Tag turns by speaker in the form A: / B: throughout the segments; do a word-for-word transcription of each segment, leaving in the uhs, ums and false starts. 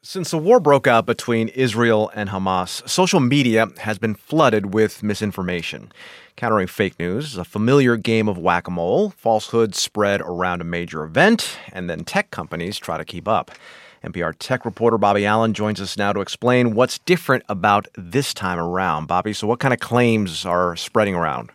A: Since the war broke out between Israel and Hamas, social media has been flooded with misinformation. Countering fake news is a familiar game of whack-a-mole. Falsehoods spread around a major event, and then tech companies try to keep up. N P R tech reporter Bobby Allen joins us now to explain what's different about this time around. Bobby, so what kind of claims are spreading around?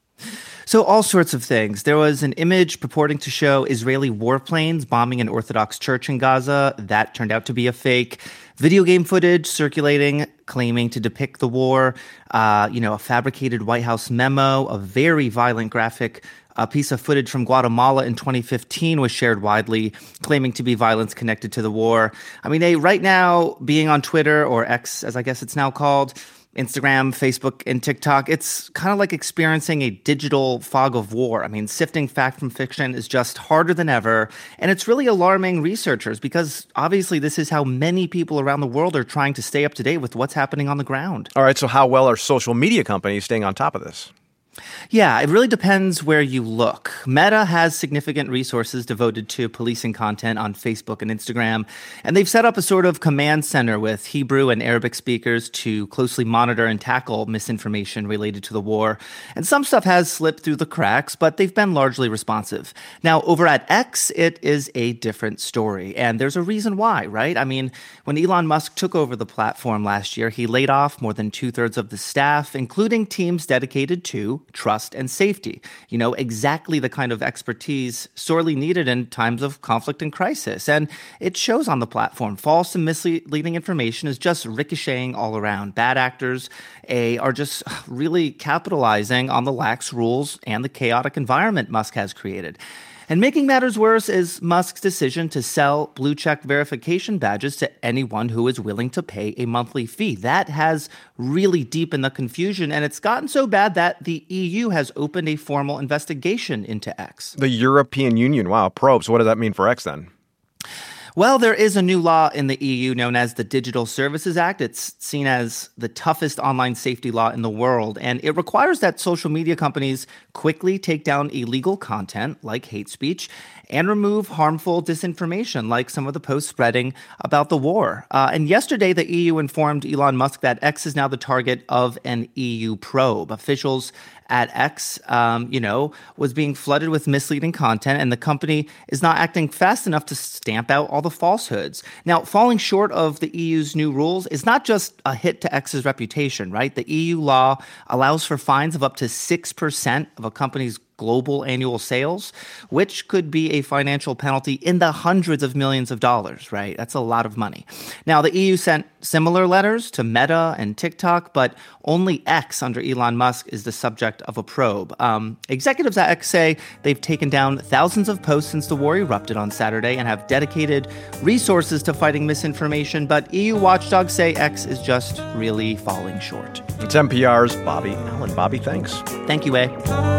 B: So all sorts of things. There was an image purporting to show Israeli warplanes bombing an Orthodox church in Gaza. That turned out to be a fake. Video game footage circulating, claiming to depict the war. Uh, you know, a fabricated White House memo, a very violent graphic. A piece of footage from Guatemala in twenty fifteen was shared widely, claiming to be violence connected to the war. I mean, they, right now, being on Twitter, or X, as I guess it's now called, Instagram, Facebook, and TikTok, it's kind of like experiencing a digital fog of war. I mean, sifting fact from fiction is just harder than ever, and it's really alarming researchers because obviously this is how many people around the world are trying to stay up to date with what's happening on the ground.
A: All right, so how well are social media companies staying on top of this?
B: Yeah, it really depends where you look. Meta has significant resources devoted to policing content on Facebook and Instagram, and they've set up a sort of command center with Hebrew and Arabic speakers to closely monitor and tackle misinformation related to the war. And some stuff has slipped through the cracks, but they've been largely responsive. Now, over at X, it is a different story, and there's a reason why, right? I mean, when Elon Musk took over the platform last year, he laid off more than two-thirds of the staff, including teams dedicated to trust and safety. You know, exactly the kind of expertise sorely needed in times of conflict and crisis. And it shows on the platform. False and misleading information is just ricocheting all around. Bad actors a, are just really capitalizing on the lax rules and the chaotic environment Musk has created. And making matters worse is Musk's decision to sell blue-check verification badges to anyone who is willing to pay a monthly fee. That has really deepened the confusion, and it's gotten so bad that the E U has opened a formal investigation into X.
A: The European Union, wow, probes. What does that mean for X then?
B: Well, there is a new law in the E U known as the Digital Services Act. It's seen as the toughest online safety law in the world, and it requires that social media companies quickly take down illegal content like hate speech and remove harmful disinformation like some of the posts spreading about the war. Uh, and yesterday, the E U informed Elon Musk that X is now the target of an E U probe. Officials at X, um, you know, was being flooded with misleading content, and the company is not acting fast enough to stamp out all the falsehoods. Now, falling short of the E U's new rules is not just a hit to X's reputation, right? The E U law allows for fines of up to six percent of a company's global annual sales, which could be a financial penalty in the hundreds of millions of dollars, right? That's a lot of money. Now, the E U sent similar letters to Meta and TikTok, but only X under Elon Musk is the subject of a probe. Um, executives at X say they've taken down thousands of posts since the war erupted on Saturday and have dedicated resources to fighting misinformation, but E U watchdogs say X is just really falling short.
A: It's N P R's Bobby Allen. Bobby, thanks.
B: Thank you, A.